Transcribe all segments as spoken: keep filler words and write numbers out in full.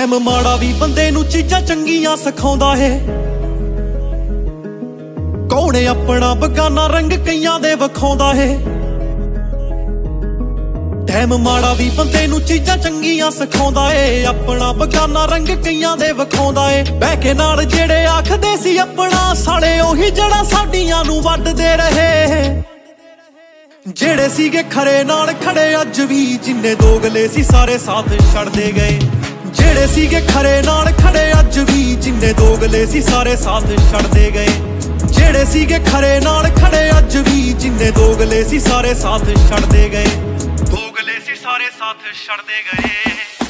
Time ਮਾੜਾ ਵੀ ਬੰਦੇ ਨੂੰ ਚੀਜ਼ਾਂ ਚੰਗੀਆਂ ਸਿਖਾਉਂਦਾ ਏ। ਕੌਣ ਆਪਣਾ ਬਗਾਨਾ ਰੰਗ ਕਈਆਂ ਦੇ ਵਿਖਾਉਂਦਾ ਏ। ਟਾਈਮ ਮਾੜਾ ਵੀ ਬੰਦੇ ਨੂੰ ਚੀਜ਼ਾਂ ਚੰਗੀਆਂ ਸਿਖਾਉਂਦਾ ਏ। ਆਪਣਾ ਬਗਾਨਾ ਰੰਗ ਕਈਆਂ ਦੇ ਵਿਖਾਉਂਦਾ ਏ। ਬਹਿ ਕੇ ਨਾਲ ਜਿਹੜੇ ਆਖਦੇ ਸੀ ਆਪਣਾ ਸਾਲੇ, ਉਹੀ ਜਿਹੜਾ ਸਾਡੀਆਂ ਨੂੰ ਵੱਢਦੇ ਰਹੇ। ਜਿਹੜੇ ਸੀਗੇ ਖਰੇ ਨਾਲ ਖੜੇ ਅੱਜ ਵੀ, ਜਿੰਨੇ ਦੋਗਲੇ ਸੀ ਸਾਰੇ ਸਾਥ ਛੱਡਦੇ ਗਏ। ਜਿਹੜੇ ਸੀਗੇ ਖਰੇ ਨਾਲ ਖੜੇ ਅੱਜ ਵੀ, ਜਿੰਨੇ ਦੋਗਲੇ ਸੀ ਸਾਰੇ ਸਾਥ ਛੱਡਦੇ ਗਏ। ਜਿਹੜੇ ਸੀਗੇ ਖਰੇ ਨਾਲ ਖੜੇ ਅੱਜ ਵੀ, ਜਿੰਨੇ ਦੋਗਲੇ ਸੀ ਸਾਰੇ ਸਾਥ ਛੱਡਦੇ ਗਏ। ਦੋਗਲੇ ਸੀ ਸਾਰੇ ਸਾਥ ਛੱਡਦੇ ਗਏ।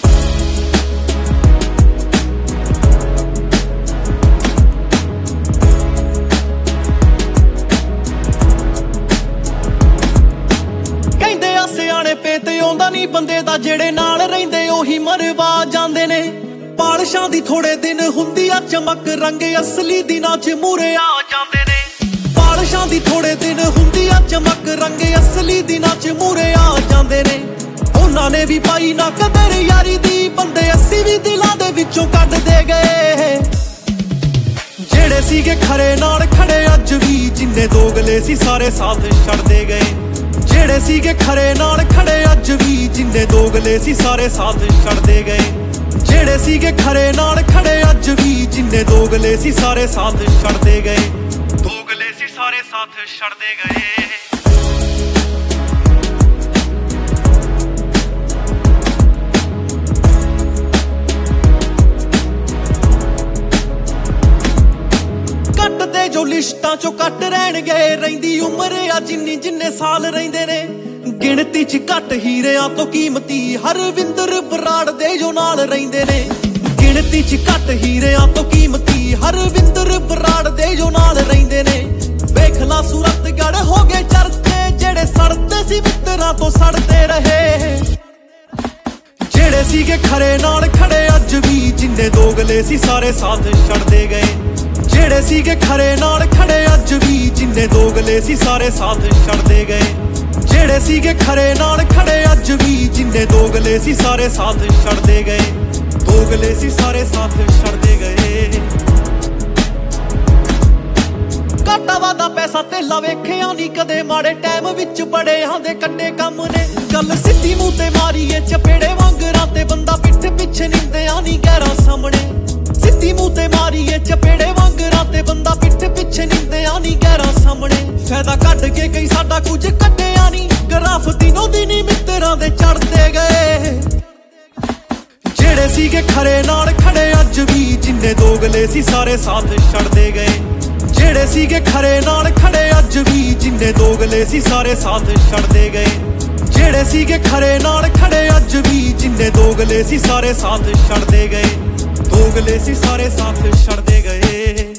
ਕਹਿੰਦੇ ਆ ਸਿਆਣੇ ਪੇਤ ਆਉਂਦਾ ਨਹੀਂ ਬੰਦੇ ਦਾ, ਜਿਹੜੇ ਨਾਲ ਰਹਿੰਦੇ ਉਹੀ ਮਰਵਾ ਜਾਂਦੇ ਨੇ। ਪਾਲਸ਼ਾਂ ਦੀ ਥੋੜੇ ਦਿਨ ਹੁੰਦੀ ਆ ਚਮਕ, ਰੰਗ ਅਸਲੀ ਦਿਨਾਂ ਚ ਮੂਰੇ ਆ ਜਾਂਦੇ ਨੇ। ਪਾਲਸ਼ਾਂ ਦੀ ਥੋੜੇ ਦਿਨ ਹੁੰਦੀ ਆ ਚਮਕ, ਰੰਗ ਅਸਲੀ ਦਿਨਾਂ ਚ ਮੂਰੇ ਆ ਜਾਂਦੇ ਨੇ। ਉਹਨਾਂ ਨੇ ਵੀ ਪਾਈ ਨਾ ਕਦਰ ਯਾਰੀ ਦੀ, ਬੰਦੇ ਅਸੀਂ ਵੀ ਦਿਲਾਂ ਦੇ ਵਿੱਚੋਂ ਕੱਢਦੇ ਗਏ। ਜਿਹੜੇ ਸੀਗੇ ਖਰੇ ਨਾਲ ਖੜੇ ਅੱਜ ਵੀ, ਜਿੰਨੇ ਦੋਗਲੇ ਸੀ ਸਾਰੇ ਸਾਥ ਛੱਡਦੇ ਗਏ। ਜਿਹੜੇ ਸੀਗੇ ਖਰੇ ਨਾਲ ਖੜੇ ਅੱਜ ਵੀ, ਜਿੰਨੇ ਦੋਗਲੇ ਸੀ ਸਾਰੇ ਸਾਥ ਛੱਡਦੇ ਗਏ। ਜਿਹੜੇ ਸੀਗੇ ਖਰੇ ਨਾਲ ਖੜੇ ਅੱਜ ਵੀ, ਜਿੰਨੇ ਦੋਗਲੇ ਸੀ ਸਾਰੇ ਸਾਥ ਛੱਡਦੇ ਗਏ। ਦੋਗਲੇ ਸੀ ਸਾਰੇ ਸਾਥ ਛੱਡਦੇ ਗਏ। ਕੱਟਦੇ ਜੋ ਲਿਸਟਾਂ ਚੋਂ ਕੱਟ ਰਹਿਣਗੇ, ਰਹਿੰਦੀ ਉਮਰ ਆ ਜਿੰਨੀ ਜਿੰਨੇ ਸਾਲ ਰਹਿੰਦੇ ਨੇ। ਗਿਣਤੀ ਚ ਘੱਟ ਹੀਰਿਆਂ ਤੋਂ ਕੀਮਤੀ ਹਰਵਿੰਦਰ ਬਰਾੜ ਦੇ ਜੋ ਨਾਲ ਰਹਿੰਦੇ ਨੇ। ਗਿਣਤੀ ਚ ਘੱਟ ਹੀਰਿਆਂ ਤੋਂ ਕੀਮਤੀ ਹਰਵਿੰਦਰ ਬਰਾੜ ਦੇ ਜੋ ਨਾਲ ਰਹਿੰਦੇ ਨੇ। ਵੇਖ ਲਾ ਸੂਰਤਗੜ੍ਹ ਹੋ ਗਏ ਚਰਚੇ, ਜਿਹੜੇ ਸੜਦੇ ਸੀ ਮਿੱਤਰਾਂ ਤੋਂ ਸੜਦੇ ਰਹੇ। ਜਿਹੜੇ ਸੀਗੇ ਖਰੇ ਨਾਲ ਖੜੇ ਅੱਜ ਵੀ, ਜਿੰਨੇ ਦੋਗਲੇ ਸੀ ਸਾਰੇ ਸਾਥ ਛੱਡਦੇ ਗਏ। ਜਿਹੜੇ ਸੀਗੇ ਖਰੇ ਨਾਲ ਖੜੇ ਅੱਜ ਵੀ, ਜਿੰਨੇ ਦੋਗਲੇ ਸੀ ਸਾਰੇ ਸਾਥ ਛੱਡਦੇ ਗਏ। ਜਿਹੜੇ ਸੀਗੇ ਖਰੇ ਨਾਲ ਖੜੇ ਅੱਜ ਵੀ, ਜਿੰਨੇ ਦੋਗਲੇ ਸੀ ਸਾਰੇ ਸਾਥ ਛੱਡਦੇ ਗਏ। ਦੋਗਲੇ ਸੀ ਸਾਰੇ ਸਾਥ ਛੱਡਦੇ ਗਏ। ਘਾਟਾ ਵਾਦਾ ਪੈਸਾ ਧੇਲਾ ਵੇਖਿਆ ਨਹੀਂ ਕਦੇ, ਮਾੜੇ ਟਾਈਮ ਵਿੱਚ ਬੜਿਆਂ ਦੇ ਕੱਟੇ ਕੰਮ ਨੇ। ਗੱਲ ਸਿੱਧੀ ਮੂੰਹ ਤੇ ਮਾਰੀਏ ਚਪੇੜੇ ਵਾਂਗਰਾਂ ਤੇ, ਬੰਦਾ ਪਿੱਠ ਪਿੱਛੇ ਨਿੰਦਿਆ ਨਹੀਂ ਗੈਰਾਂ ਸਾਹਮਣੇ। ਸਿੱਧੀ ਮੂੰਹ ਤੇ ਮਾਰੀਏ ਚਪੇੜੇ ਵਾਂਗਰਾਂ ਤੇ, ਬੰਦਾ ਪਿੱਠ ਪਿੱਛੇ ਨਿੰਦਿਆ ਨਹੀਂ ਗੈਰਾਂ ਸਾਹਮਣੇ। ਫਾਇਦਾ ਕੱਢ ਕੇ ਕਈ ਸਾਡਾ ਕੁਝ ਕੱਢਿਆ ਨਹੀਂ, ਗਰਾਫ ਦਿਨੋਂ ਦਿਨੀ ਮਿੱਤਰਾਂ ਦੇ ਚੜਦੇ ਗਏ। ਜਿਹੜੇ ਸੀਗੇ ਖਰੇ ਨਾਲ ਖੜੇ ਅੱਜ ਵੀ, ਜਿੰਨੇ ਦੋਗਲੇ ਸੀ ਸਾਰੇ ਸਾਥ ਛੱਡਦੇ ਗਏ। ਜਿਹੜੇ ਸੀਗੇ ਖਰੇ ਨਾਲ ਖੜੇ ਅੱਜ ਵੀ, ਜਿੰਨੇ ਦੋਗਲੇ ਸੀ ਸਾਰੇ ਸਾਥ ਛੱਡਦੇ ਗਏ। ਜਿਹੜੇ ਸੀਗੇ ਖਰੇ ਨਾਲ ਖੜੇ ਅੱਜ ਵੀ, ਜਿੰਨੇ ਦੋਗਲੇ ਸੀ ਸਾਰੇ ਸਾਥ ਛੱਡਦੇ ਗਏ। ਦੋਗਲੇ ਸੀ ਸਾਰੇ ਸਾਥ ਛੱਡਦੇ ਗਏ।